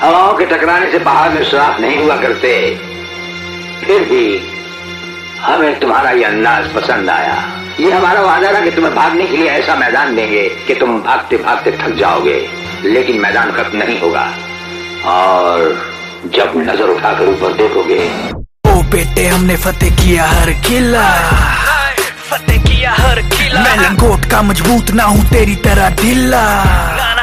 हवाओं के टकराने से पहाड़ में सुराख नहीं हुआ करते, फिर भी हमें तुम्हारा ये अंदाज पसंद आया। ये हमारा वादा था कि तुम्हें भागने के लिए ऐसा मैदान देंगे कि तुम भागते भागते थक जाओगे, लेकिन मैदान खत्म नहीं होगा। और जब नजर उठाकर ऊपर देखोगे, ओ बेटे हमने फतेह किया हर किला, फतेह किया हर किला। मैं लंगोट का मजबूत ना हूँ तेरी तरह ढीला।